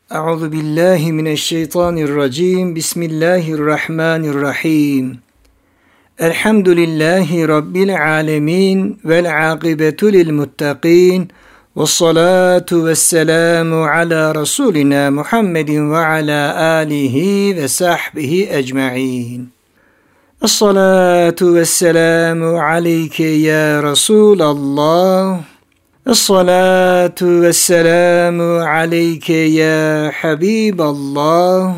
Euzu billahi mineşşeytanirracim. Bismillahirrahmanirrahim. Elhamdülillahi rabbil alamin vel akibetu lil muttaqin. Vessalatu vesselamu ala rasulina Muhammedin ve ala alihi ve sahbihi ecmaîn. Essalatu vesselamu aleyke ya Resulallah. Esselatu vesselamu aleyke ya Habiballah.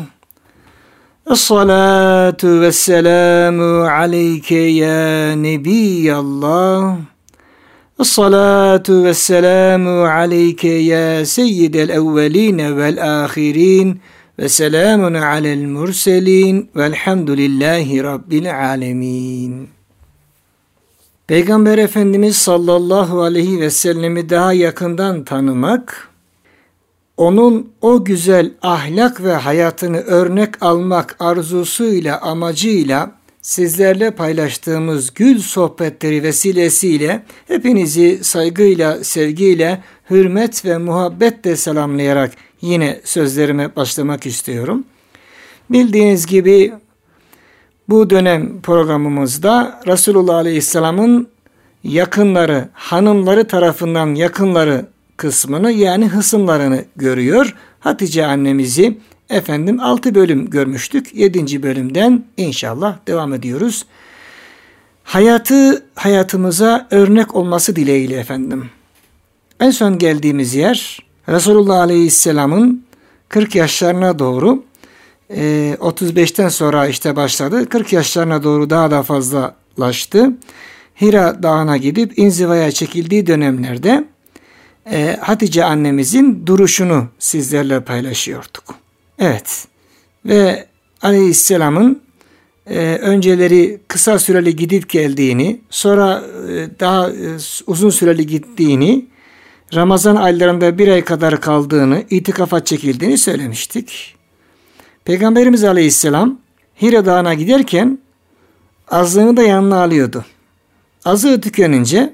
Esselatu vesselamu aleyke ya Nebiyallah. Esselatu vesselamu aleyke ya Seyyidel evveline vel ahirin. Ve selamun alel murselin. Velhamdülillahi Rabbil alemin. Peygamber Efendimiz sallallahu aleyhi ve sellemi daha yakından tanımak, onun o güzel ahlak ve hayatını örnek almak arzusuyla, amacıyla sizlerle paylaştığımız gül sohbetleri vesilesiyle hepinizi saygıyla, sevgiyle, hürmet ve muhabbetle selamlayarak yine sözlerime başlamak istiyorum. Bildiğiniz gibi bu dönem programımızda Resulullah Aleyhisselam'ın yakınları, hanımları tarafından yakınları kısmını yani hısımlarını görüyor. Hatice annemizi 6 bölüm görmüştük. 7. bölümden inşallah devam ediyoruz. Hayatımıza örnek olması dileğiyle efendim. En son geldiğimiz yer Resulullah Aleyhisselam'ın 40 yaşlarına doğru 35'ten sonra başladı. 40 yaşlarına doğru daha da fazlalaştı. Hira Dağı'na gidip inzivaya çekildiği dönemlerde Hatice annemizin duruşunu sizlerle paylaşıyorduk. Evet. Ve Aleyhisselam'ın önceleri kısa süreli gidip geldiğini, sonra daha uzun süreli gittiğini, Ramazan aylarında bir ay kadar kaldığını, itikafa çekildiğini söylemiştik. Peygamberimiz Aleyhisselam Hira Dağı'na giderken azlığını da yanına alıyordu. Azığı tükenince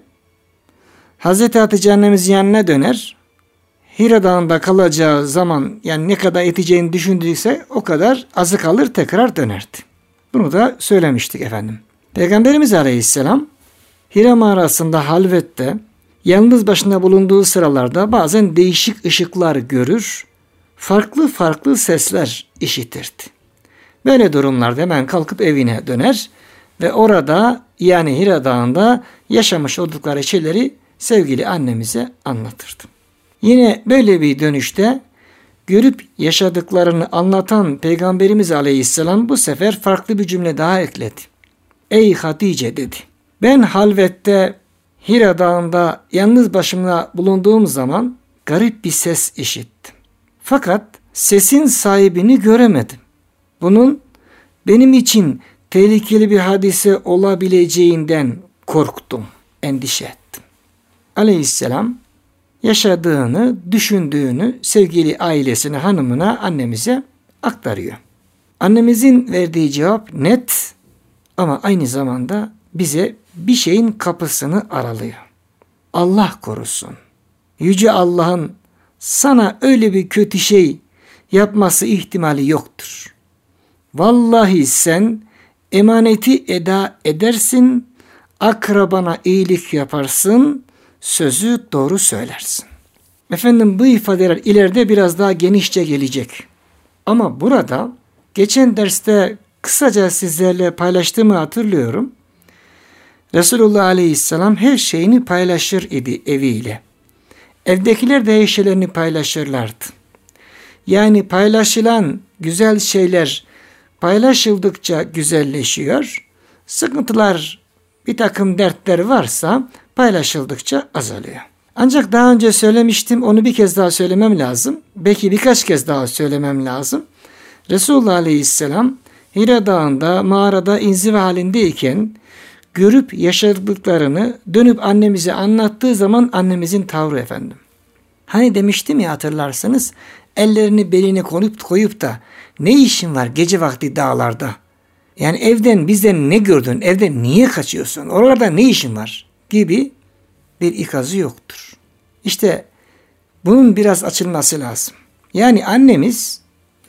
Hazreti Hatice annemiz yanına döner. Hira Dağı'nda kalacağı zaman yani ne kadar yeteceğini düşündüyse o kadar azık alır tekrar dönerdi. Bunu da söylemiştik efendim. Peygamberimiz Aleyhisselam Hira mağarasında halvette yalnız başına bulunduğu sıralarda bazen değişik ışıklar görür, farklı farklı sesler işitirdi. Böyle durumlarda hemen kalkıp evine döner ve orada yani Hira Dağı'nda yaşamış oldukları şeyleri sevgili annemize anlatırdı. Yine böyle bir dönüşte görüp yaşadıklarını anlatan Peygamberimiz Aleyhisselam bu sefer farklı bir cümle daha ekledi. Ey Hatice dedi. Ben halvette Hira Dağı'nda yalnız başımda bulunduğum zaman garip bir ses işittim. Fakat sesin sahibini göremedim. Bunun benim için tehlikeli bir hadise olabileceğinden korktum, endişe ettim. Aleyhisselam yaşadığını, düşündüğünü sevgili ailesine, hanımına, annemize aktarıyor. Annemizin verdiği cevap net ama aynı zamanda bize bir şeyin kapısını aralıyor. Allah korusun. Yüce Allah'ın sana öyle bir kötü şey yapması ihtimali yoktur. Vallahi sen emaneti eda edersin, akrabana iyilik yaparsın, sözü doğru söylersin. Efendim bu ifadeler ileride biraz daha genişçe gelecek. Ama burada geçen derste kısaca sizlerle paylaştığımı hatırlıyorum. Resulullah Aleyhisselam her şeyini paylaşır idi eviyle. Evdekiler de her şeylerini paylaşırlardı. Yani paylaşılan güzel şeyler paylaşıldıkça güzelleşiyor. Sıkıntılar, bir takım dertler varsa paylaşıldıkça azalıyor. Ancak daha önce söylemiştim, onu bir kez daha söylemem lazım. Belki birkaç kez daha söylemem lazım. Resulullah Aleyhisselam Hira Dağı'nda mağarada inziva halindeyken görüp yaşadıklarını dönüp annemize anlattığı zaman annemizin tavrı efendim. Hani demiştim ya hatırlarsanız ellerini beline koyup da ne işin var gece vakti dağlarda? Yani bizden ne gördün? Evden niye kaçıyorsun? Oralarda ne işin var? Gibi bir ikazı yoktur. İşte bunun biraz açılması lazım. Yani annemiz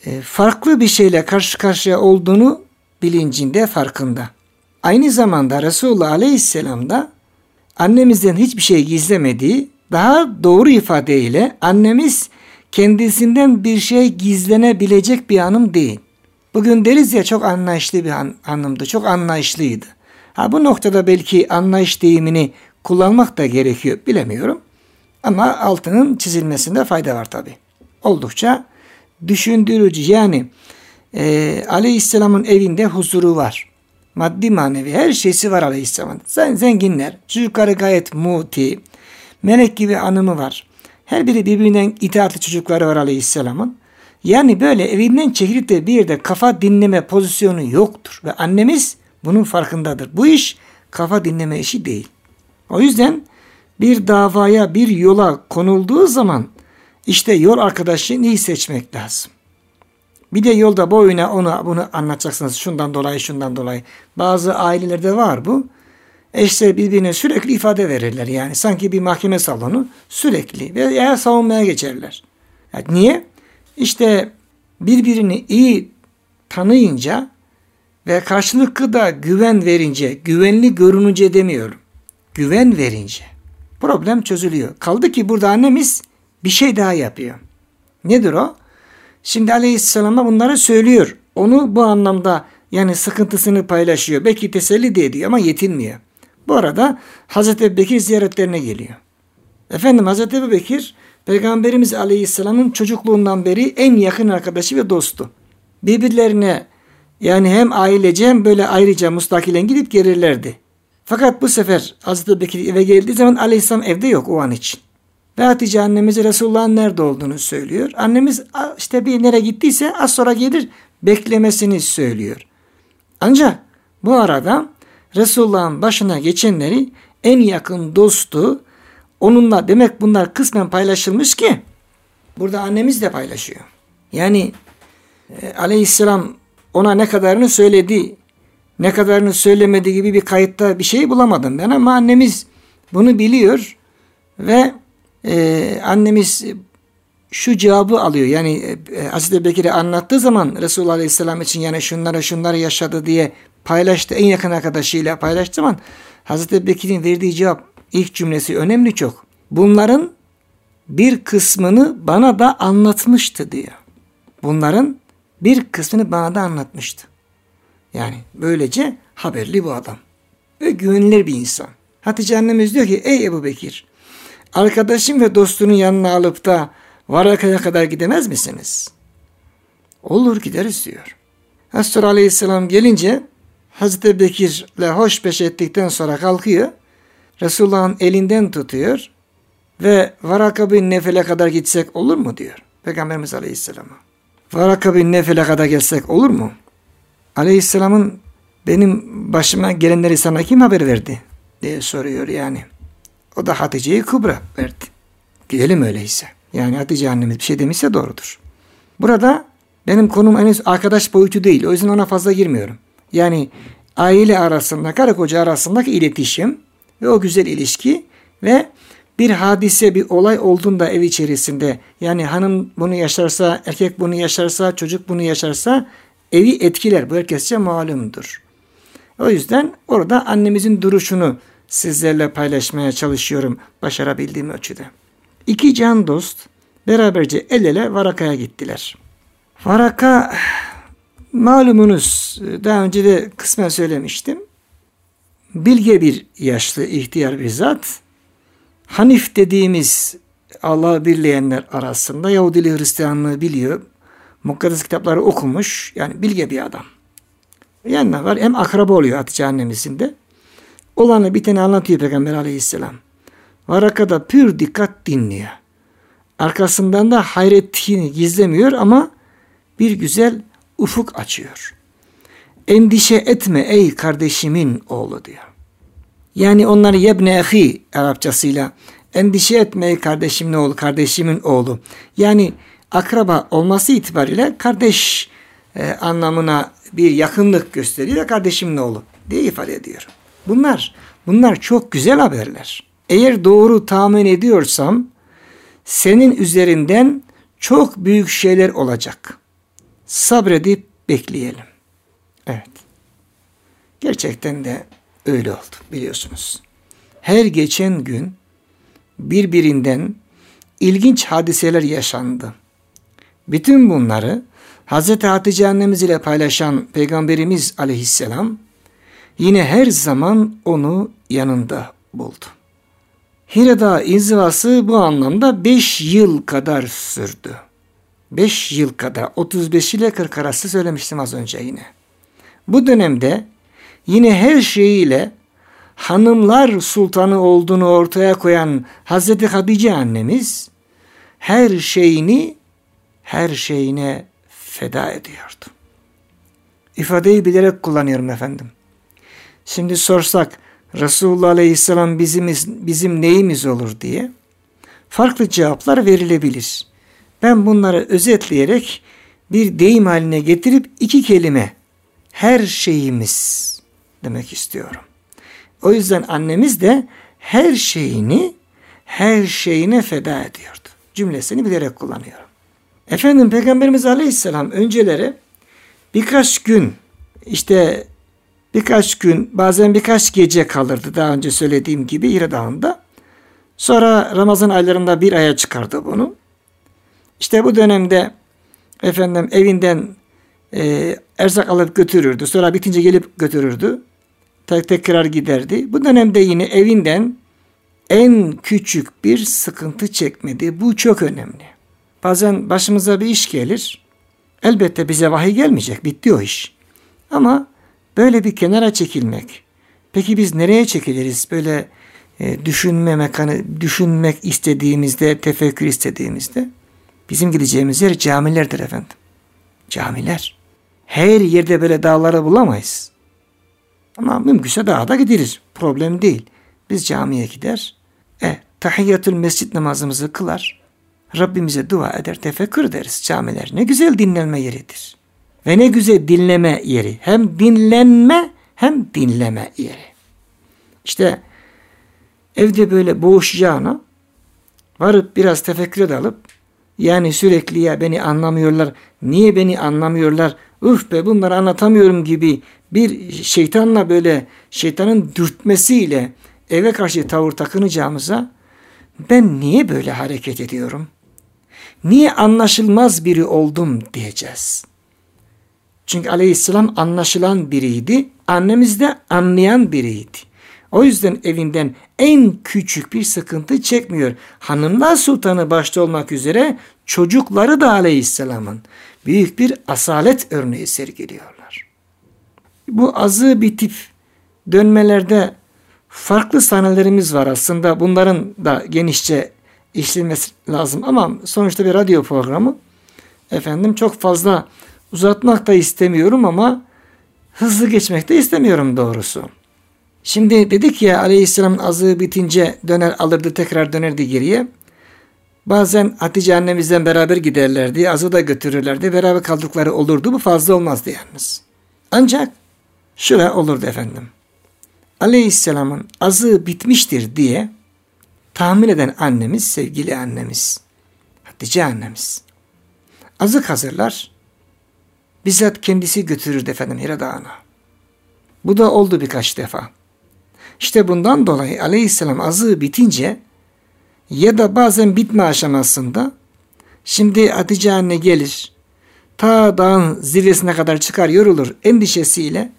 farklı bir şeyle karşı karşıya olduğunu bilincinde, farkında. Aynı zamanda Resulullah Aleyhisselam da annemizden hiçbir şey gizlemediği, daha doğru ifadeyle annemiz kendisinden bir şey gizlenebilecek bir hanım değil. Bugün deriz ya, çok anlayışlı bir hanımdı, çok anlayışlıydı. Bu noktada belki anlayış deyimini kullanmak da gerekiyor, bilemiyorum. Ama altının çizilmesinde fayda var tabii. Oldukça düşündürücü. Yani Aleyhisselam'ın evinde huzuru var. Maddi manevi her şeysi var Aleyhisselam'ın. Zenginler, çocukları gayet muti, melek gibi hanımı var. Her biri birbirinden itaatli çocukları var Aleyhisselam'ın. Yani böyle evinden çekilip de bir yerde kafa dinleme pozisyonu yoktur. Ve annemiz bunun farkındadır. Bu iş kafa dinleme işi değil. O yüzden bir davaya, bir yola konulduğu zaman işte yol arkadaşını iyi seçmek lazım. Bir de yolda boyuna bunu anlatacaksınız. Şundan dolayı. Bazı ailelerde var bu. Eşler birbirine sürekli ifade verirler. Yani sanki bir mahkeme salonu, sürekli veya savunmaya geçerler. Yani niye? İşte birbirini iyi tanıyınca ve karşılıklı da güven verince, güvenli görününce demiyorum, güven verince problem çözülüyor. Kaldı ki burada annemiz bir şey daha yapıyor. Nedir o? Şimdi Aleyhisselam'a bunları söylüyor. Onu bu anlamda yani sıkıntısını paylaşıyor. Belki teselli de ediyor ama yetinmiyor. Bu arada Hazreti Ebubekir ziyaretlerine geliyor. Hazreti Ebubekir Peygamberimiz Aleyhisselam'ın çocukluğundan beri en yakın arkadaşı ve dostu. Birbirlerine yani hem ailece hem böyle ayrıca mustakilen gidip gelirlerdi. Fakat bu sefer Hazreti Ebubekir eve geldiği zaman Aleyhisselam evde yok o an için. Ve Hatice annemize Resulullah'ın nerede olduğunu söylüyor. Annemiz işte bir nereye gittiyse az sonra gelir beklemesini söylüyor. Ancak bu arada Resulullah'ın başına geçenleri en yakın dostu onunla, demek bunlar kısmen paylaşılmış ki burada annemiz de paylaşıyor. Yani Aleyhisselam ona ne kadarını söyledi, ne kadarını söylemedi gibi bir kayıtta bir şey bulamadım ben ama annemiz bunu biliyor ve annemiz şu cevabı alıyor. Yani Hazreti Ebubekir'e anlattığı zaman Resulullah Aleyhisselam için yani şunları yaşadı diye paylaştı. En yakın arkadaşıyla paylaştığı zaman Hazreti Ebubekir'in verdiği cevap, ilk cümlesi önemli çok. Bunların bir kısmını bana da anlatmıştı diyor. Bunların bir kısmını bana da anlatmıştı. Yani böylece haberli bu adam. Ve güvenilir bir insan. Hatice annemiz diyor ki ey Ebubekir, arkadaşım ve dostunun yanına alıp da Varaka'ya kadar gidemez misiniz? Olur, gideriz diyor. Hazreti Aleyhisselam gelince Hazreti Ebubekir'le hoşbeş ettikten sonra kalkıyor. Resulullah'ın elinden tutuyor ve Varaka bin Nefel'e kadar gitsek olur mu diyor Peygamberimiz Aleyhisselam'a. Varaka bin Nefel'e kadar gelsek olur mu? Aleyhisselam'ın benim başıma gelenleri sana kim haber verdi diye soruyor yani. O da Hatice-i Kubra verdi. Gidelim öyleyse. Yani Hatice annemiz bir şey demişse doğrudur. Burada benim konum henüz arkadaş boyutu değil. O yüzden ona fazla girmiyorum. Yani aile arasında, karı koca arasındaki iletişim ve o güzel ilişki ve bir hadise, bir olay olduğunda ev içerisinde yani hanım bunu yaşarsa, erkek bunu yaşarsa, çocuk bunu yaşarsa evi etkiler. Bu herkesçe malumdur. O yüzden orada annemizin duruşunu sizlerle paylaşmaya çalışıyorum başarabildiğim ölçüde. İki can dost beraberce el ele Varaka'ya gittiler. Varaka malumunuz daha önce de kısmen söylemiştim. Bilge bir yaşlı ihtiyar bir zat. Hanif dediğimiz Allah'ı birleyenler arasında Yahudiliği Hristiyanlığı biliyor. Mukaddes kitapları okumuş. Yani bilge bir adam. Yanına var hem akraba oluyor Hatice annemizin de. Olanı biteni anlatıyor Peygamber Aleyhisselam. Varaka da pür dikkat dinliyor. Arkasından da hayretini gizlemiyor ama bir güzel ufuk açıyor. Endişe etme ey kardeşimin oğlu diyor. Yani onları yebne ehi Arapçasıyla endişe etme ey kardeşimin oğlu, kardeşimin oğlu. Yani akraba olması itibariyle kardeş anlamına bir yakınlık gösteriyor. Kardeşimin oğlu diye ifade ediyor. Bunlar çok güzel haberler. Eğer doğru tahmin ediyorsam senin üzerinden çok büyük şeyler olacak. Sabredip bekleyelim. Evet. Gerçekten de öyle oldu biliyorsunuz. Her geçen gün birbirinden ilginç hadiseler yaşandı. Bütün bunları Hz. Hatice annemiz ile paylaşan Peygamberimiz aleyhisselam yine her zaman onu yanında buldu. Hira Dağı inzivası bu anlamda 5 yıl kadar sürdü. 5 yıl kadar, 35 ile 40 arası söylemiştim az önce yine. Bu dönemde yine her şeyiyle hanımlar sultanı olduğunu ortaya koyan Hazreti Hatice annemiz her şeyine feda ediyordu. İfadeyi bilerek kullanıyorum efendim. Şimdi sorsak Resulullah Aleyhisselam bizim neyimiz olur diye farklı cevaplar verilebilir. Ben bunları özetleyerek bir deyim haline getirip 2 kelime her şeyimiz demek istiyorum. O yüzden annemiz de her şeyine feda ediyordu. Cümlesini bilerek kullanıyorum. Efendim Peygamberimiz Aleyhisselam önceleri birkaç gün bazen birkaç gece kalırdı daha önce söylediğim gibi Hira Dağı'nda. Sonra Ramazan aylarında 1 aya çıkardı bunu. İşte bu dönemde efendim evinden erzak alıp götürürdü. Sonra bitince gelip götürürdü. Tekrar giderdi. Bu dönemde yine evinden en küçük bir sıkıntı çekmedi. Bu çok önemli. Bazen başımıza bir iş gelir. Elbette bize vahiy gelmeyecek. Bitti o iş. Ama böyle bir kenara çekilmek. Peki biz nereye çekiliriz? Böyle düşünmek istediğimizde, tefekkür istediğimizde bizim gideceğimiz yer camilerdir efendim. Camiler. Her yerde böyle dağları bulamayız. Ama mümkünse dağa da gidilir. Problem değil. Biz camiye gider. Tahiyyatül mescid namazımızı kılar. Rabbimize dua eder, tefekkür ederiz. Camiler ne güzel dinlenme yeridir. Ve ne güzel dinleme yeri. Hem dinlenme hem dinleme yeri. İşte evde böyle boğuşacağına varıp biraz tefekkür alıp yani sürekli ya beni anlamıyorlar, niye beni anlamıyorlar, be bunları anlatamıyorum gibi bir şeytanın dürtmesiyle eve karşı tavır takınacağımıza ben niye böyle hareket ediyorum? Niye anlaşılmaz biri oldum diyeceğiz. Çünkü Aleyhisselam anlaşılan biriydi. Annemiz de anlayan biriydi. O yüzden evinden en küçük bir sıkıntı çekmiyor. Hanımlar sultanı başta olmak üzere çocukları da Aleyhisselam'ın büyük bir asalet örneği sergiliyorlar. Bu azı bitip dönmelerde farklı sahnelerimiz var aslında. Bunların da genişçe işlenmesi lazım ama sonuçta bir radyo programı. Efendim çok fazla uzatmak da istemiyorum ama hızlı geçmek de istemiyorum doğrusu. Şimdi dedik ya Aleyhisselam'ın azığı bitince döner alırdı tekrar dönerdi geriye. Bazen Hatice annemizden beraber giderlerdi. Azı da götürürlerdi. Beraber kaldıkları olurdu. Bu fazla olmazdı yalnız. Ancak şöyle olurdu efendim. Aleyhisselam'ın azığı bitmiştir diye tahmin eden annemiz, sevgili annemiz, Hatice annemiz. Azık hazırlar. Bizzat kendisi götürürdü efendim Hira Dağı'na. Bu da oldu birkaç defa. İşte bundan dolayı Aleyhisselam azığı bitince ya da bazen bitme aşamasında şimdi Hatice anne gelir. Ta dağın zirvesine kadar çıkar yorulur endişesiyle.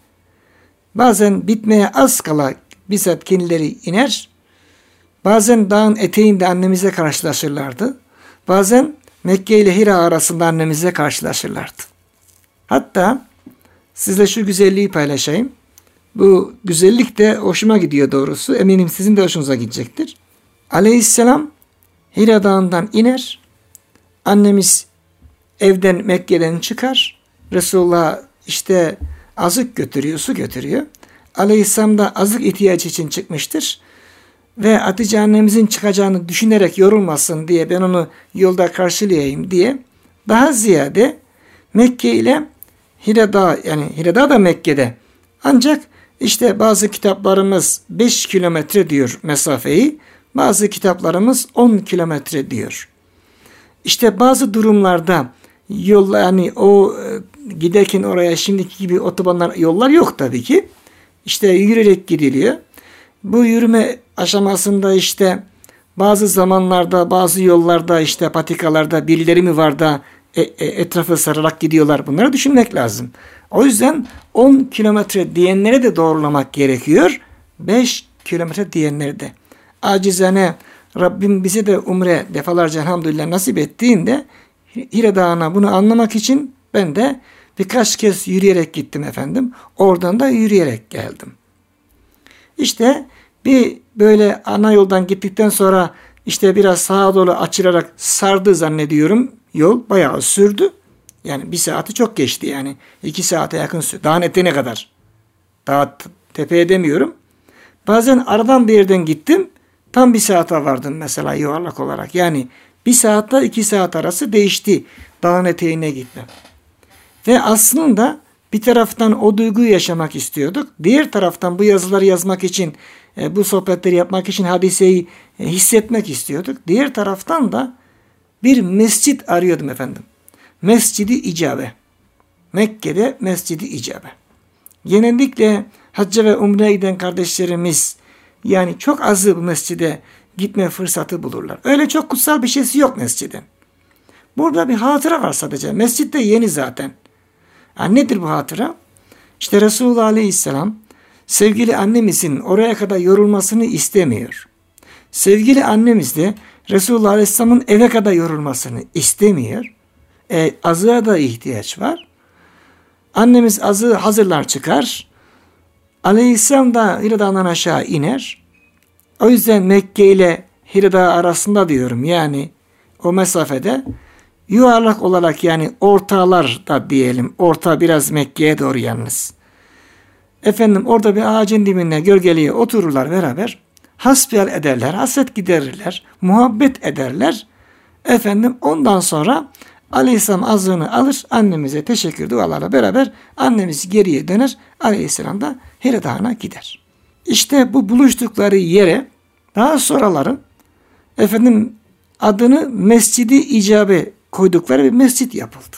Bazen bitmeye az kala bizzat kendileri iner. Bazen dağın eteğinde annemizle karşılaşırlardı. Bazen Mekke ile Hira arasında annemizle karşılaşırlardı. Hatta sizle şu güzelliği paylaşayım. Bu güzellik de hoşuma gidiyor doğrusu. Eminim sizin de hoşunuza gidecektir. Aleyhisselam Hira Dağı'ndan iner. Annemiz evden Mekke'den çıkar. Resulullah işte azık götürüyor, su götürüyor. Aleyhisselam da azık ihtiyacı için çıkmıştır. Ve Hatice annemizin çıkacağını düşünerek yorulmasın diye ben onu yolda karşılayayım diye daha ziyade Mekke ile Hira Dağı, yani Hira Dağı da Mekke'de. Ancak işte bazı kitaplarımız 5 kilometre diyor mesafeyi. Bazı kitaplarımız 10 kilometre diyor. İşte bazı durumlarda yol, yani o giderken oraya şimdiki gibi otobanlar, yollar yok tabii ki. İşte yürüyerek gidiliyor. Bu yürüme aşamasında işte bazı zamanlarda, bazı yollarda, işte patikalarda birileri mi var da etrafı sararak gidiyorlar. Bunları düşünmek lazım. O yüzden 10 kilometre diyenlere de doğrulamak gerekiyor. 5 kilometre diyenleri de. Acizane Rabbim bize de umre defalarca elhamdülillah nasip ettiğinde Hira Dağı'na bunu anlamak için ben de birkaç kez yürüyerek gittim efendim. Oradan da yürüyerek geldim. İşte bir böyle ana yoldan gittikten sonra işte biraz sağa doğru açılarak sardı zannediyorum. Yol bayağı sürdü. Yani 1 saati çok geçti yani. 2 saate yakın sürdü. Dağın eteğine kadar. Daha tepeye demiyorum. Bazen aradan bir yerden gittim. Tam 1 saate vardım mesela yuvarlak olarak. Yani 1 saatle 2 saat arası değişti dağın eteğine gitmem. Ve aslında bir taraftan o duyguyu yaşamak istiyorduk. Diğer taraftan bu yazıları yazmak için, bu sohbetleri yapmak için hadiseyi hissetmek istiyorduk. Diğer taraftan da bir mescit arıyordum efendim. Mescid-i İcabe. Mekke'de Mescid-i İcabe. Genellikle hacca ve umreye giden kardeşlerimiz yani çok azı bu mescide gitme fırsatı bulurlar. Öyle çok kutsal bir şeysi yok mescidin. Burada bir hatıra var sadece. Mescid de yeni zaten. Yani nedir bu hatıra? İşte Resulullah Aleyhisselam sevgili annemizin oraya kadar yorulmasını istemiyor. Sevgili annemiz de Resulullah Aleyhisselam'ın eve kadar yorulmasını istemiyor. Azığa da ihtiyaç var. Annemiz azığı hazırlar çıkar. Aleyhisselam da Hira Dağı'ndan aşağı iner. O yüzden Mekke ile Hira Dağı arasında diyorum yani o mesafede yuvarlak olarak yani ortalar da diyelim. Orta biraz Mekke'ye doğru yalnız. Efendim orada bir ağacın dibine gölgeliğe otururlar beraber. Hasbihal ederler, hasret giderirler, muhabbet ederler. Efendim ondan sonra Aleyhisselam azığını alır, annemize teşekkür dualarla beraber annemiz geriye döner, Aleyhisselam da Hira Dağı'na gider. İşte bu buluştukları yere daha sonraları efendim adını Mescid-i İcabe koydukları bir mescit yapıldı.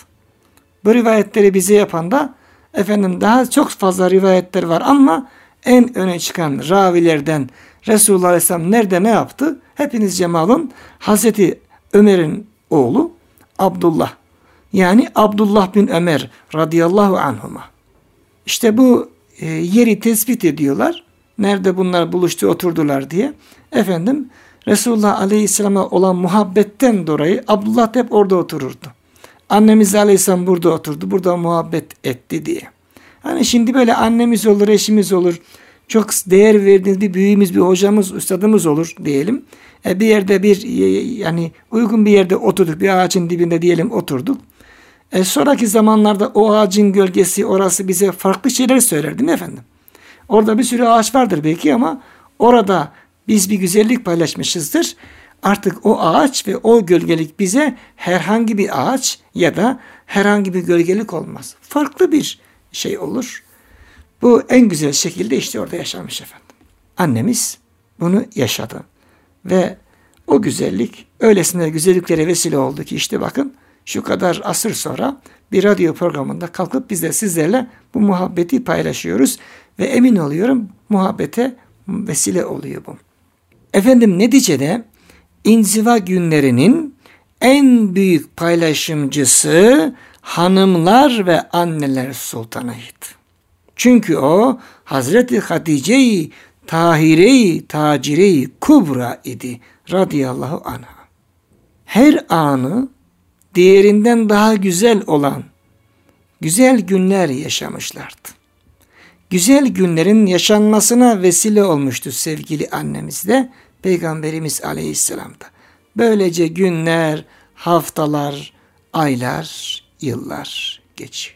Bu rivayetleri bize yapan da efendim daha çok fazla rivayetler var ama en öne çıkan ravilerden Resulullah Aleyhisselam nerede ne yaptı? Hepinizce malum Hazreti Ömer'in oğlu Abdullah. Yani Abdullah bin Ömer radıyallahu anhuma. İşte bu yeri tespit ediyorlar. Nerede bunlar buluştu oturdular diye. Efendim Resulullah Aleyhisselam'a olan muhabbetten dolayı Abdullah hep orada otururdu. Annemiz Aleyhisselam burada oturdu. Burada muhabbet etti diye. Hani şimdi böyle annemiz olur, eşimiz olur. Çok değer verdiğimiz bir büyüğümüz, bir hocamız, üstadımız olur diyelim. Bir yerde yani uygun bir yerde oturduk. Bir ağacın dibinde diyelim oturduk. Sonraki zamanlarda o ağacın gölgesi orası bize farklı şeyler söyler değil mi efendim? Orada bir sürü ağaç vardır belki ama orada biz bir güzellik paylaşmışızdır. Artık o ağaç ve o gölgelik bize herhangi bir ağaç ya da herhangi bir gölgelik olmaz. Farklı bir şey olur. Bu en güzel şekilde işte orada yaşamış efendim. Annemiz bunu yaşadı. Ve o güzellik öylesine güzelliklere vesile oldu ki işte bakın şu kadar asır sonra bir radyo programında kalkıp biz de sizlerle bu muhabbeti paylaşıyoruz. Ve emin oluyorum muhabbete vesile oluyor bu. Efendim neticede inziva günlerinin en büyük paylaşımcısı hanımlar ve anneler sultanıydı. Çünkü o Hazreti Hatice-i Tahire-i Tacire-i Kubra idi radıyallahu anha. Her anı diğerinden daha güzel olan güzel günler yaşamışlardı. Güzel günlerin yaşanmasına vesile olmuştu sevgili annemiz de Peygamberimiz Aleyhisselam'da. Böylece günler, haftalar, aylar, yıllar geçiyor.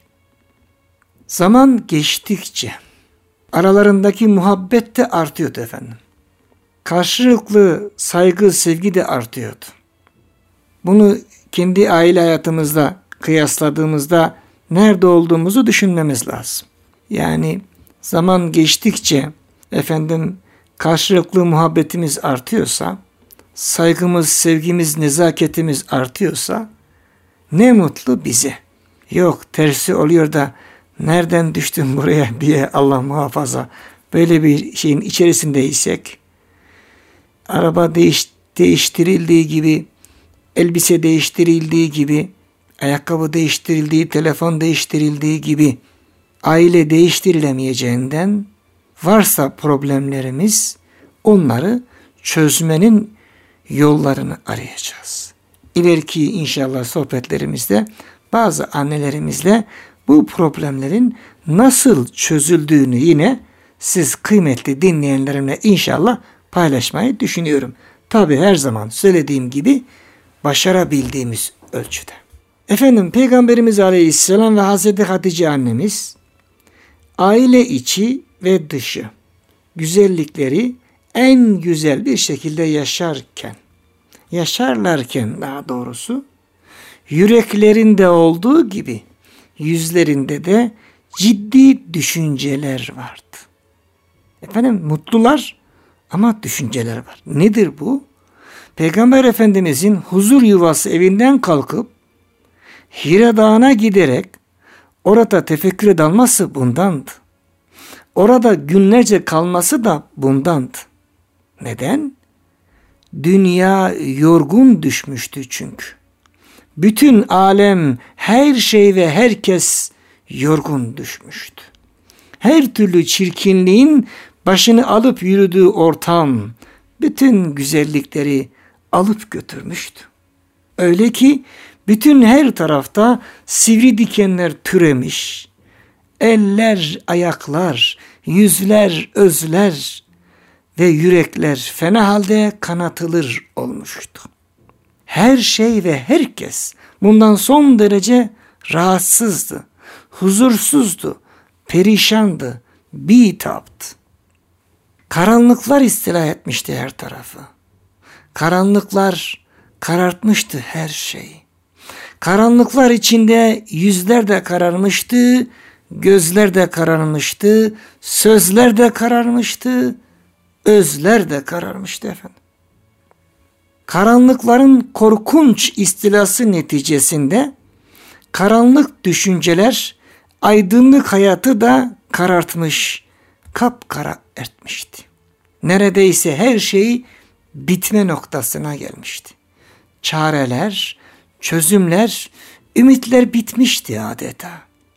Zaman geçtikçe aralarındaki muhabbet de artıyordu efendim. Karşılıklı saygı, sevgi de artıyordu. Bunu kendi aile hayatımızda kıyasladığımızda nerede olduğumuzu düşünmemiz lazım. Yani zaman geçtikçe efendim karşılıklı muhabbetimiz artıyorsa saygımız, sevgimiz, nezaketimiz artıyorsa ne mutlu bize. Yok tersi oluyor da nereden düştüm buraya diye Allah muhafaza böyle bir şeyin içerisindeysek, araba değiştirildiği gibi, elbise değiştirildiği gibi, ayakkabı değiştirildiği, telefon değiştirildiği gibi aile değiştirilemeyeceğinden varsa problemlerimiz, onları çözmenin yollarını arayacağız. İleriki inşallah sohbetlerimizde bazı annelerimizle bu problemlerin nasıl çözüldüğünü yine siz kıymetli dinleyenlerimle inşallah paylaşmayı düşünüyorum. Tabi her zaman söylediğim gibi başarabildiğimiz ölçüde. Efendim Peygamberimiz Aleyhisselam ve Hazreti Hatice annemiz aile içi ve dışı güzellikleri en güzel bir şekilde yaşarlarken daha doğrusu yüreklerinde olduğu gibi yüzlerinde de ciddi düşünceler vardı. Efendim mutlular ama düşünceler var. Nedir bu? Peygamber Efendimizin huzur yuvası evinden kalkıp Hira Dağı'na giderek orada tefekküre dalması bundandı. Orada günlerce kalması da bundandı. Neden? Dünya yorgun düşmüştü çünkü. Bütün alem, her şey ve herkes yorgun düşmüştü. Her türlü çirkinliğin başını alıp yürüdüğü ortam, bütün güzellikleri alıp götürmüştü. Öyle ki bütün her tarafta sivri dikenler türemiş, eller, ayaklar, yüzler, özler ve yürekler fena halde kanatılır olmuştu. Her şey ve herkes bundan son derece rahatsızdı, huzursuzdu, perişandı, bitaptı. Karanlıklar istila etmişti her tarafı. Karanlıklar karartmıştı her şeyi. Karanlıklar içinde yüzler de kararmıştı, gözler de kararmıştı, sözler de kararmıştı, özler de kararmıştı efendim. Karanlıkların korkunç istilası neticesinde karanlık düşünceler aydınlık hayatı da karartmış, kapkara etmişti. Neredeyse her şey bitme noktasına gelmişti. Çareler, çözümler, ümitler bitmişti adeta.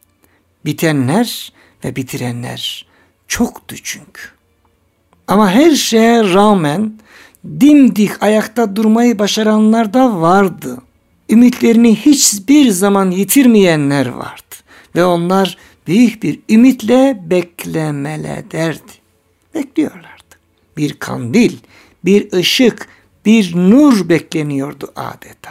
Bitenler ve bitirenler çoktu çünkü. Ama her şeye rağmen dimdik ayakta durmayı başaranlar da vardı. Ümitlerini hiçbir zaman yitirmeyenler vardı. Ve onlar büyük bir ümitle beklemelerdi. Bekliyorlardı. Bir kandil, bir ışık, bir nur bekleniyordu adeta.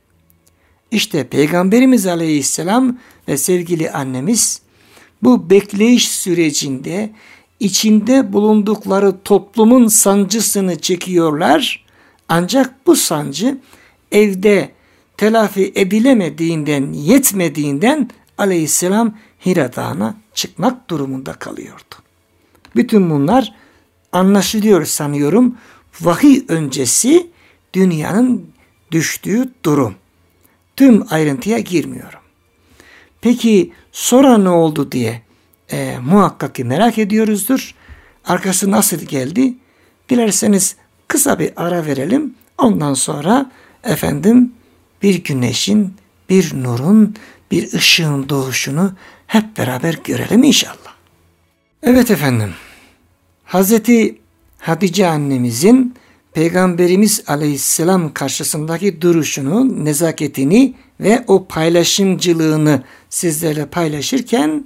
İşte Peygamberimiz Aleyhisselam ve sevgili annemiz bu bekleyiş sürecinde içinde bulundukları toplumun sancısını çekiyorlar. Ancak bu sancı evde telafi edilemediğinden, yetmediğinden Aleyhisselam Hira Dağı'na çıkmak durumunda kalıyordu. Bütün bunlar anlaşılıyor sanıyorum. Vahiy öncesi dünyanın düştüğü durum. Tüm ayrıntıya girmiyorum. Peki sonra ne oldu diye muhakkak ki merak ediyoruzdur. Arkası nasıl geldi? Dilerseniz kısa bir ara verelim. Ondan sonra efendim bir güneşin, bir nurun, bir ışığın doğuşunu hep beraber görelim inşallah. Evet efendim. Hazreti Hatice annemizin Peygamberimiz Aleyhisselam karşısındaki duruşunu, nezaketini ve o paylaşımcılığını sizlerle paylaşırken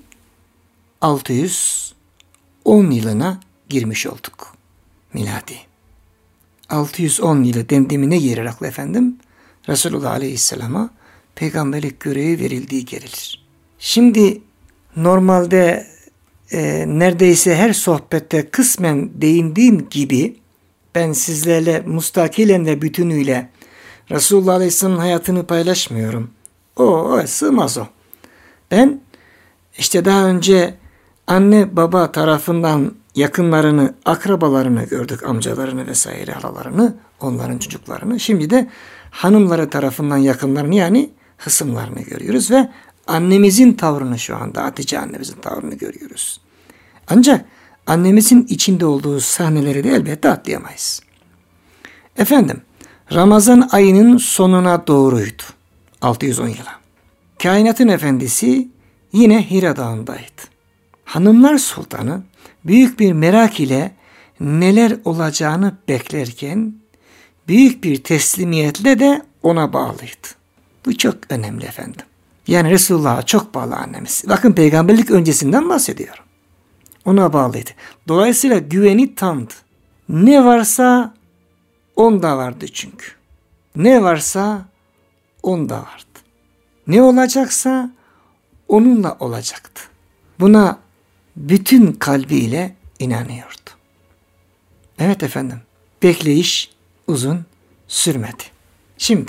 610 yılına girmiş olduk. Miladi. 610 yılı dendiğine girerek efendim Resulullah Aleyhisselam'a peygamberlik görevi verildiği gelir. Şimdi normalde neredeyse her sohbette kısmen değindiğim gibi ben sizlerle mustakilen ve bütünüyle Resulullah Aleyhisselam'ın hayatını paylaşmıyorum. O sığmaz o. Ben işte daha önce anne baba tarafından yakınlarını, akrabalarını gördük, amcalarını vesaire, halalarını, onların çocuklarını. Şimdi de hanımları tarafından yakınlarını, yani hısımlarını görüyoruz ve annemizin tavrını, şu anda Hatice annemizin tavrını görüyoruz. Ancak annemizin içinde olduğu sahneleri de elbette atlayamayız. Efendim, Ramazan ayının sonuna doğruydu. 610 yıla. Kainatın efendisi yine Hira Dağı'ndaydı. Hanımlar Sultanı büyük bir merak ile neler olacağını beklerken büyük bir teslimiyetle de ona bağlıydı. Bu çok önemli efendim. Yani Resulullah'a çok bağlı annemiz. Bakın, peygamberlik öncesinden bahsediyorum. Ona bağlıydı. Dolayısıyla güveni tamdı. Ne varsa onda vardı çünkü. Ne varsa onda vardı. Ne olacaksa onunla olacaktı. Buna bütün kalbiyle inanıyordu. Evet efendim, bekleyiş uzun sürmedi. Şimdi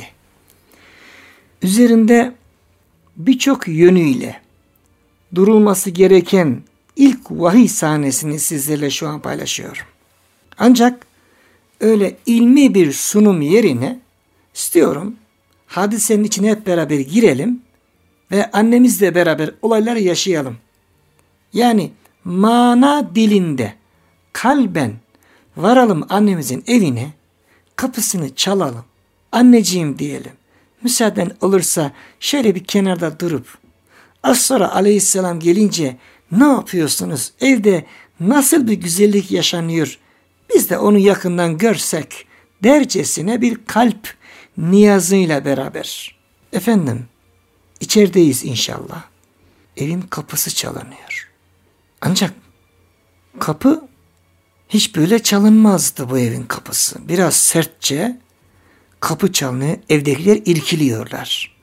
üzerinde birçok yönüyle durulması gereken ilk vahiy sahnesini sizlerle şu an paylaşıyorum. Ancak öyle ilmi bir sunum yerine istiyorum hadisenin içine hep beraber girelim ve annemizle beraber olayları yaşayalım. Yani mana dilinde kalben varalım annemizin evine, kapısını çalalım. Anneciğim diyelim. Müsaaden olursa şöyle bir kenarda durup az sonra aleyhisselam gelince ne yapıyorsunuz? Evde nasıl bir güzellik yaşanıyor? Biz de onu yakından görsek dercesine bir kalp niyazıyla beraber. Efendim, içerideyiz inşallah. Evin kapısı çalınıyor. Ancak kapı hiç böyle çalınmazdı, bu evin kapısı. Biraz sertçe kapı çalınıyor. Evdekiler irkiliyorlar.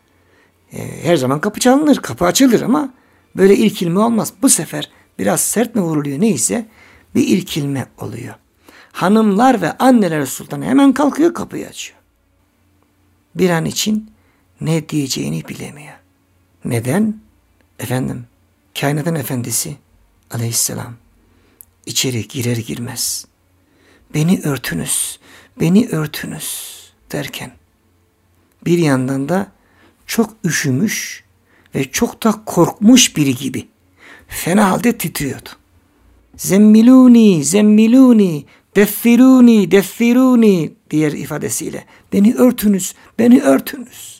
Her zaman kapı çalınır, kapı açılır ama böyle irkilme olmaz. Bu sefer biraz sert mi vuruluyor neyse bir irkilme oluyor. Hanımlar ve anneler sultanı hemen kalkıyor, kapıyı açıyor. Bir an için ne diyeceğini bilemiyor. Neden? Efendim, kainatın efendisi aleyhisselam içeri girer girmez beni örtünüz, beni örtünüz derken bir yandan da çok üşümüş ve çok da korkmuş biri gibi fena halde titriyordu. Zemmiluni, zemmiluni, deffiruni, deffiruni diğer ifadesiyle beni örtünüz, beni örtünüz.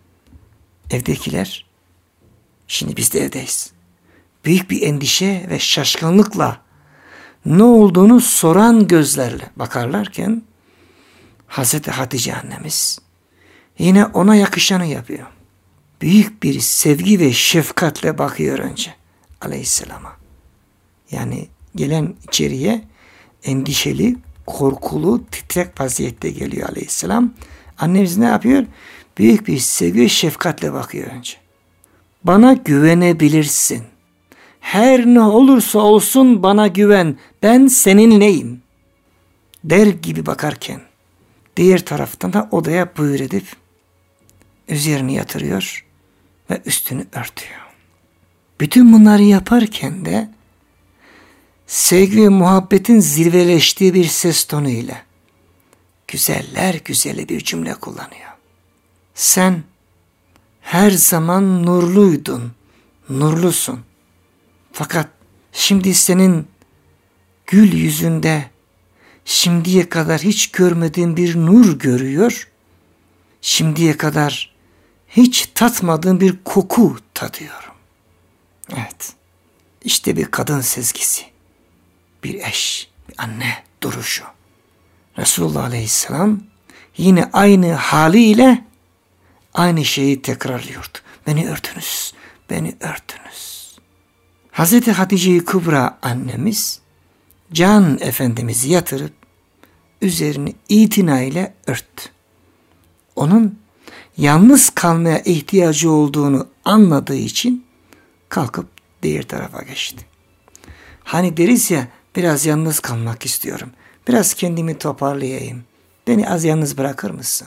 Evdekiler, şimdi biz de evdeyiz, büyük bir endişe ve şaşkınlıkla ne olduğunu soran gözlerle bakarlarken Hazreti Hatice annemiz yine ona yakışanı yapıyor. Büyük bir sevgi ve şefkatle bakıyor önce aleyhisselama. Yani gelen içeriye endişeli, korkulu, titrek vaziyette geliyor aleyhisselam. Annemiz ne yapıyor? Büyük bir sevgi ve şefkatle bakıyor önce. Bana güvenebilirsin. Her ne olursa olsun bana güven. Ben seninleyim der gibi bakarken diğer taraftan da odaya buyur edip üzerini yatırıyor ve üstünü örtüyor. Bütün bunları yaparken de sevgi ve muhabbetin zirveleştiği bir ses tonu ile güzeller güzeli bir cümle kullanıyor. Sen her zaman nurluydun, nurlusun. Fakat şimdi senin gül yüzünde şimdiye kadar hiç görmediğim bir nur görüyor. Şimdiye kadar hiç tatmadığım bir koku tadıyorum. Evet, işte bir kadın sezgisi, bir eş, bir anne duruşu. Resulullah Aleyhisselam yine aynı haliyle aynı şeyi tekrarlıyordu. Beni örtünüz, beni örtünüz. Hazreti Hatice-i Kübra annemiz Can Efendimiz'i yatırıp üzerini itina ile örttü. Onun yalnız kalmaya ihtiyacı olduğunu anladığı için kalkıp diğer tarafa geçti. Hani deriz ya, biraz yalnız kalmak istiyorum. Biraz kendimi toparlayayım. Beni az yalnız bırakır mısın?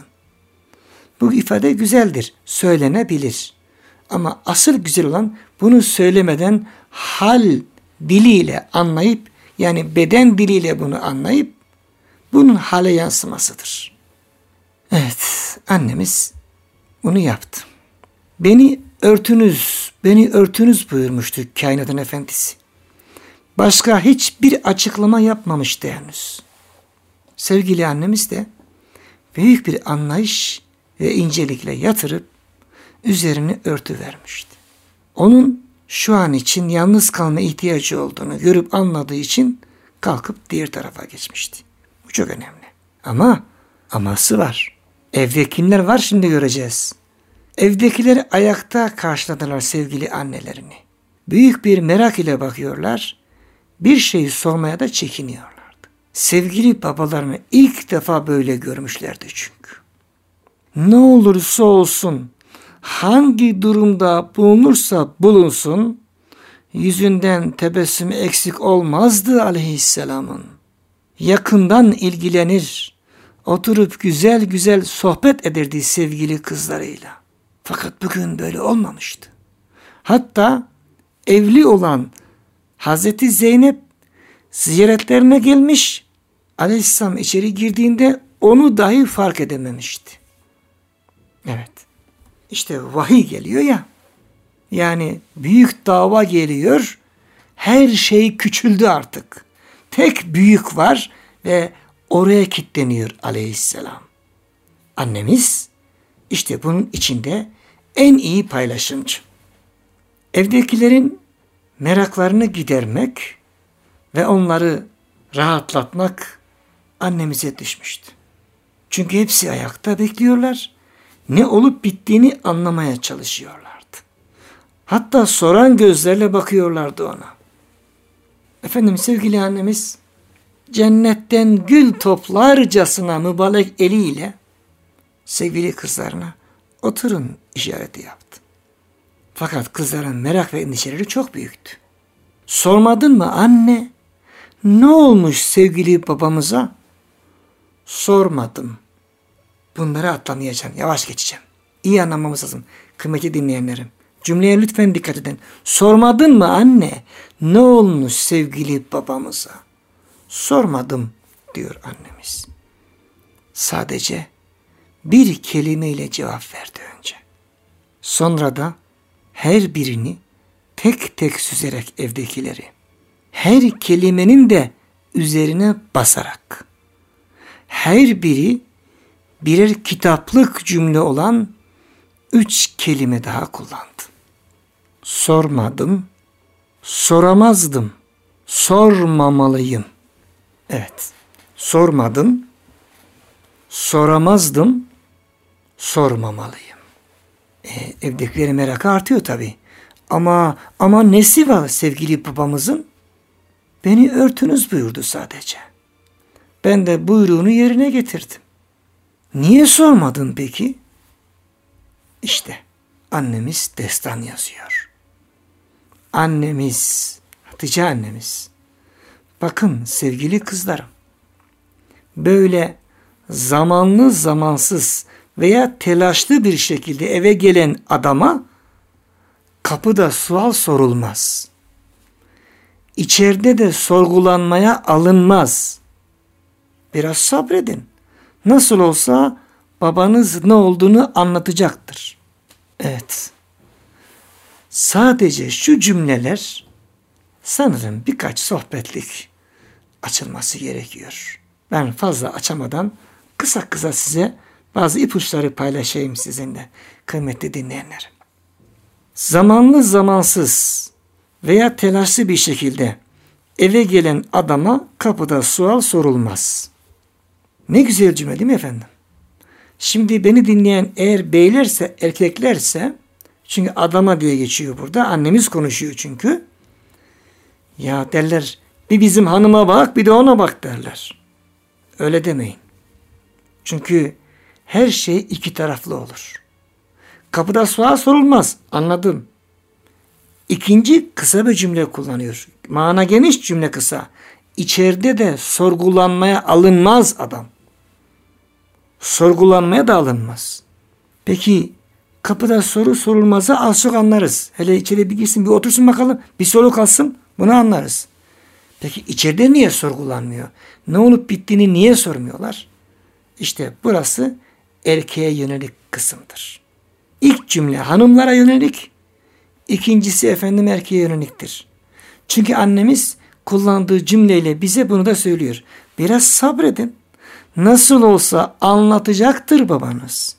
Bu ifade güzeldir, söylenebilir. Ama asıl güzel olan bunu söylemeden hal diliyle anlayıp Yani beden diliyle bunu anlayıp bunun hale yansımasıdır. Evet, annemiz bunu yaptı. Beni örtünüz buyurmuştu kainatın efendisi. Başka hiçbir açıklama yapmamıştı henüz. Sevgili annemiz de büyük bir anlayış ve incelikle yatırıp üzerini örtü vermişti. Onun şu an için yalnız kalma ihtiyacı olduğunu görüp anladığı için kalkıp diğer tarafa geçmişti. Bu çok önemli. Ama aması var. Evde kimler var şimdi göreceğiz. Evdekiler ayakta karşıladılar sevgili annelerini. Büyük bir merak ile bakıyorlar. Bir şeyi sormaya da çekiniyorlardı. Sevgili babalarını ilk defa böyle görmüşlerdi çünkü. Ne olursa olsun, hangi durumda bulunursa bulunsun, yüzünden tebessüm eksik olmazdı aleyhisselamın. Yakından ilgilenir, oturup güzel güzel sohbet ederdi sevgili kızlarıyla. Fakat bugün böyle olmamıştı. Hatta evli olan Hazreti Zeynep ziyaretlerine gelmiş, aleyhisselam içeri girdiğinde onu dahi fark edememişti. Evet, işte vahiy geliyor ya, yani büyük dava geliyor, her şey küçüldü artık. Tek büyük var ve oraya kilitleniyor aleyhisselam. Annemiz işte bunun içinde en iyi paylaşımcı. Evdekilerin meraklarını gidermek ve onları rahatlatmak annemize düşmüştü. Çünkü hepsi ayakta bekliyorlar. Ne olup bittiğini anlamaya çalışıyorlardı. Hatta soran gözlerle bakıyorlardı ona. Efendim sevgili annemiz cennetten gül toplarcasına mübarek eliyle sevgili kızlarına oturun işareti yaptı. Fakat kızların merak ve endişeleri çok büyüktü. Sormadın mı anne? Ne olmuş sevgili babamıza? Sormadım. Bunları atlamayacağım. Yavaş geçeceğim. İyi anlamamız lazım. Kıymetli dinleyenlerim. Cümleye lütfen dikkat edin. Sormadın mı anne? Ne olmuş sevgili babamıza? Sormadım diyor annemiz. Sadece bir kelimeyle cevap verdi önce. Sonra da her birini tek tek süzerek evdekileri, her kelimenin de üzerine basarak, her biri birer kitaplık cümle olan 3 kelime daha kullandı. Sormadım, soramazdım, sormamalıyım. Evet, sormadım, soramazdım, sormamalıyım. Evdekilerin merakı artıyor tabii. Ama nesi var sevgili babamızın? Beni örtünüz buyurdu sadece. Ben de buyruğunu yerine getirdim. Niye sormadın peki? İşte annemiz destan yazıyor. Annemiz, Hatice annemiz. Bakın sevgili kızlarım. Böyle zamanlı zamansız veya telaşlı bir şekilde eve gelen adama kapıda sual sorulmaz. İçeride de sorgulanmaya alınmaz. Biraz sabredin. Nasıl olsa babanız ne olduğunu anlatacaktır. Evet. Sadece şu cümleler sanırım birkaç sohbetlik açılması gerekiyor. Ben fazla açamadan kısa size bazı ipuçları paylaşayım sizinle kıymetli dinleyenlerim. Zamanlı zamansız veya telaşlı bir şekilde eve gelen adama kapıda sual sorulmaz. Ne güzel cümle değil mi efendim? Şimdi beni dinleyen eğer beylerse, erkeklerse, çünkü adama diye geçiyor burada, annemiz konuşuyor çünkü. Ya derler, bir bizim hanıma bak, bir de ona bak derler. Öyle demeyin. Çünkü her şey iki taraflı olur. Kapıda sual sorulmaz, anladım. İkinci kısa bir cümle kullanıyor. Mana geniş, cümle kısa. İçeride de sorgulanmaya alınmaz adam. Sorgulanmaya da alınmaz. Peki kapıda soru sorulmazsa az çok anlarız. Hele içeri bir girsin, bir otursun bakalım, bir soru kalsın, bunu anlarız. Peki içeride niye sorgulanmıyor? Ne olup bittiğini niye sormuyorlar? İşte burası erkeğe yönelik kısımdır. İlk cümle hanımlara yönelik, ikincisi erkeğe yöneliktir. Çünkü annemiz kullandığı cümleyle bize bunu da söylüyor. Biraz sabredin. Nasıl olsa anlatacaktır babanız.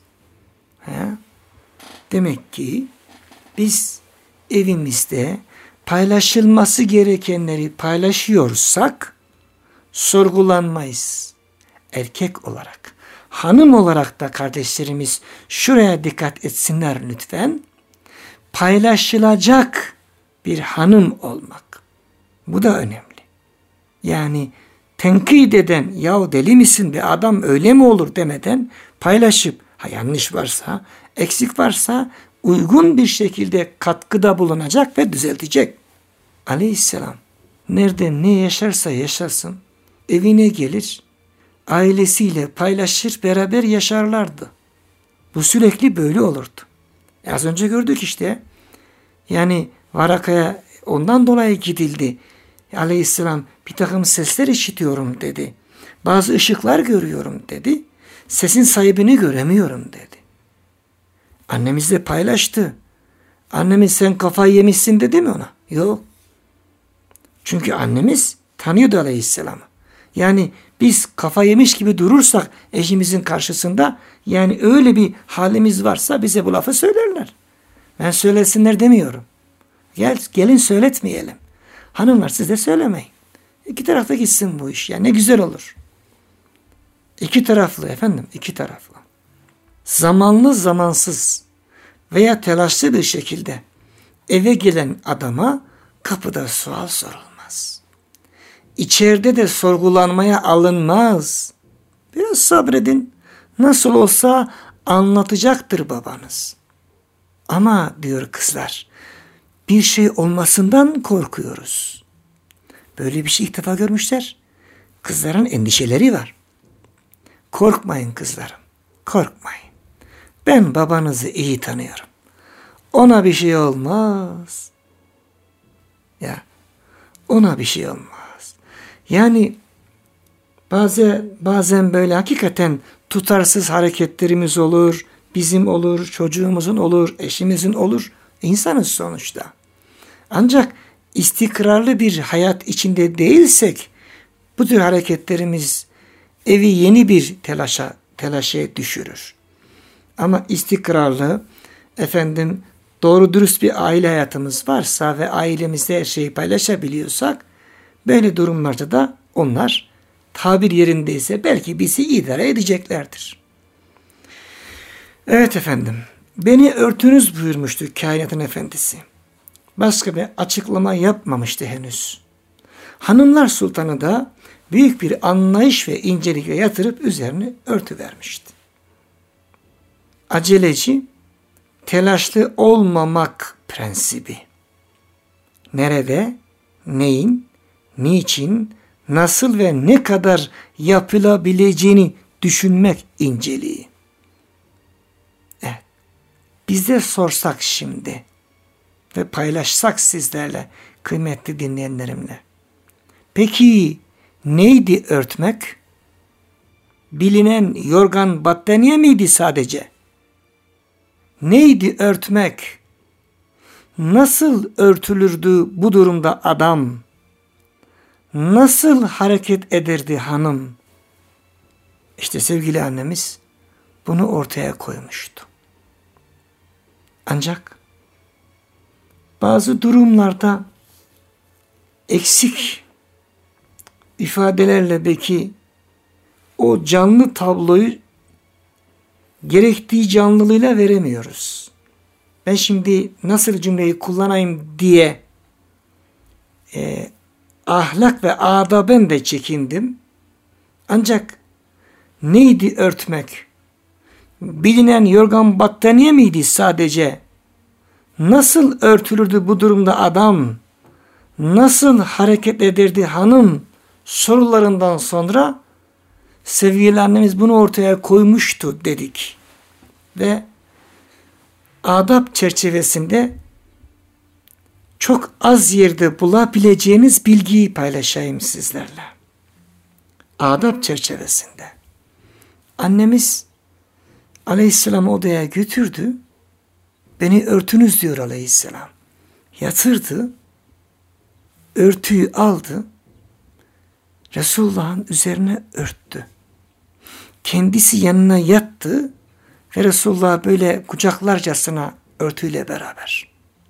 Demek ki biz evimizde paylaşılması gerekenleri paylaşıyorsak sorgulanmayız. Erkek olarak. Hanım olarak da kardeşlerimiz şuraya dikkat etsinler lütfen. Paylaşılacak bir hanım olmak. Bu da önemli. Yani tenkit eden, ya deli misin be adam öyle mi olur demeden paylaşıp, yanlış varsa, eksik varsa uygun bir şekilde katkıda bulunacak ve düzeltecek. Aleyhisselam nerede ne yaşarsa yaşasın evine gelir, ailesiyle paylaşır, beraber yaşarlardı. Bu sürekli böyle olurdu. Az önce gördük işte. Yani Varaka'ya ondan dolayı gidildi. Aleyhisselam bir takım sesler işitiyorum dedi. Bazı ışıklar görüyorum dedi. Sesin sahibini göremiyorum dedi. Annemizle paylaştı. Annemiz sen kafayı yemişsin dedi mi ona? Yok. Çünkü annemiz tanıyordu Aleyhisselam'ı. Yani biz kafa yemiş gibi durursak eşimizin karşısında, yani öyle bir halimiz varsa bize bu lafı söylerler. Ben söylesinler demiyorum. Gelin söyletmeyelim. Hanımlar siz de söylemeyin. İki tarafta gitsin bu iş. Yani ne güzel olur. İki taraflı efendim, iki taraflı. Zamanlı zamansız veya telaşlı bir şekilde eve gelen adama kapıda sual sorulmaz. İçeride de sorgulanmaya alınmaz. Biraz sabredin. Nasıl olsa anlatacaktır babanız. Ama diyor kızlar, bir şey olmasından korkuyoruz. Böyle bir şey ilk defa görmüşler. Kızların endişeleri var. Korkmayın kızlarım. Korkmayın. Ben babanızı iyi tanıyorum. Ona bir şey olmaz. Ona bir şey olmaz. Yani bazen böyle hakikaten tutarsız hareketlerimiz olur. Bizim olur, çocuğumuzun olur, eşimizin olur. İnsanız sonuçta. Ancak istikrarlı bir hayat içinde değilsek bu tür hareketlerimiz evi yeni bir telaşa düşürür. Ama istikrarlı, doğru dürüst bir aile hayatımız varsa ve ailemizde her şeyi paylaşabiliyorsak, böyle durumlarda da onlar tabir yerindeyse belki bizi idare edeceklerdir. Evet efendim, beni örtünüz buyurmuştu kainatın efendisi. Başka bir açıklama yapmamıştı henüz. Hanımlar Sultanı da büyük bir anlayış ve incelikle yatırıp üzerine örtü vermişti. Aceleci, telaşlı olmamak prensibi. Nerede, neyin, niçin, nasıl ve ne kadar yapılabileceğini düşünmek inceliği. Evet, biz de sorsak şimdi ve paylaşsak sizlerle, kıymetli dinleyenlerimle. Peki neydi örtmek? Bilinen yorgan battaniye miydi sadece? Neydi örtmek? Nasıl örtülürdü bu durumda adam? Nasıl hareket ederdi hanım? İşte sevgili annemiz bunu ortaya koymuştu. Ancak bazı durumlarda eksik ifadelerle belki o canlı tabloyu gerektiği canlılığıyla veremiyoruz. Ben şimdi nasıl cümleyi kullanayım diye ahlak ve adaben de çekindim. Ancak neydi örtmek? Bilinen yorgan battaniye miydi sadece? Nasıl örtülürdü bu durumda adam? Nasıl hareket ederdi hanım? Sorularından sonra sevgili annemiz bunu ortaya koymuştu dedik. Ve adab çerçevesinde çok az yerde bulabileceğiniz bilgiyi paylaşayım sizlerle. Adab çerçevesinde. Annemiz Aleyhisselam'ı odaya götürdü. Beni örtünüz diyor Aleyhisselam. Yatırdı. Örtüyü aldı. Resulullah'ın üzerine örttü. Kendisi yanına yattı ve Resulullah böyle kucaklarcasına örtüyle beraber.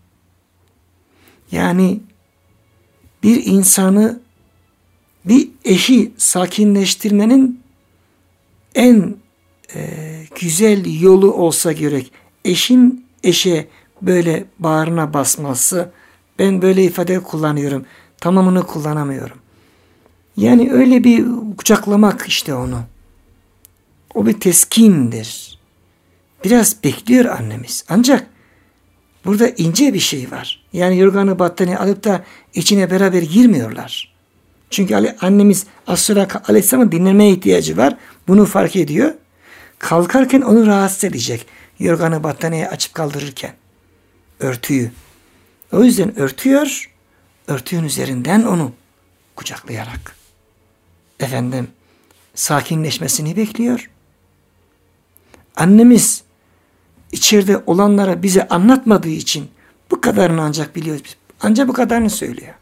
Yani bir insanı, bir eşi sakinleştirmenin en güzel yolu olsa gerek. Eşin eşe böyle bağrına basması, ben böyle ifade kullanıyorum, tamamını kullanamıyorum. Yani öyle bir kucaklamak işte onu. O bir teskindir. Biraz bekliyor annemiz. Ancak burada ince bir şey var. Yani yorganı battaniye alıp da içine beraber girmiyorlar. Çünkü annemiz Aleyhisselam'ın dinlemeye ihtiyacı var. Bunu fark ediyor. Kalkarken onu rahatsız edecek. Yorganı battaniye açıp kaldırırken. Örtüyü. O yüzden örtüyor. Örtüyün üzerinden onu kucaklayarak. Sakinleşmesini bekliyor. Annemiz içeride olanlara bize anlatmadığı için bu kadarını ancak biliyoruz. Ancak bu kadarını söylüyor.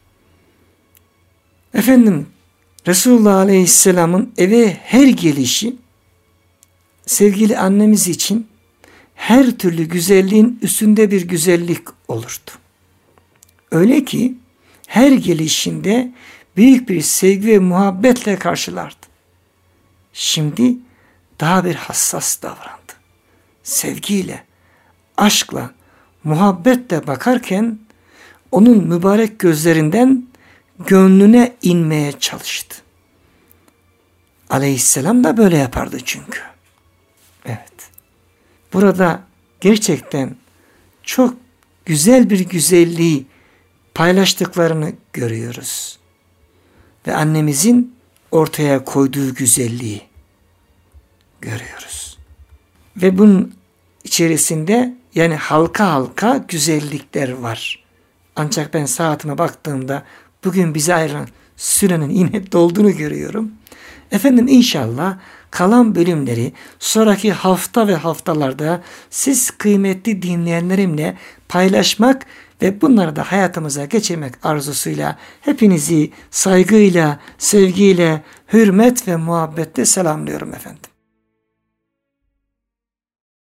Resulullah Aleyhisselam'ın eve her gelişi sevgili annemiz için her türlü güzelliğin üstünde bir güzellik olurdu. Öyle ki her gelişinde büyük bir sevgi ve muhabbetle karşılardı. Şimdi daha bir hassas davrandı. Sevgiyle, aşkla, muhabbetle bakarken onun mübarek gözlerinden gönlüne inmeye çalıştı. Aleyhisselam da böyle yapardı çünkü. Evet. Burada gerçekten çok güzel bir güzelliği paylaştıklarını görüyoruz. Ve annemizin ortaya koyduğu güzelliği görüyoruz. Ve bunun içerisinde yani halka halka güzellikler var. Ancak ben saatime baktığımda bugün bize ayrılan sürenin yine dolduğunu görüyorum. İnşallah kalan bölümleri sonraki hafta ve haftalarda siz kıymetli dinleyenlerimle paylaşmak ve bunları da hayatımıza geçirmek arzusuyla hepinizi saygıyla, sevgiyle, hürmet ve muhabbetle selamlıyorum efendim.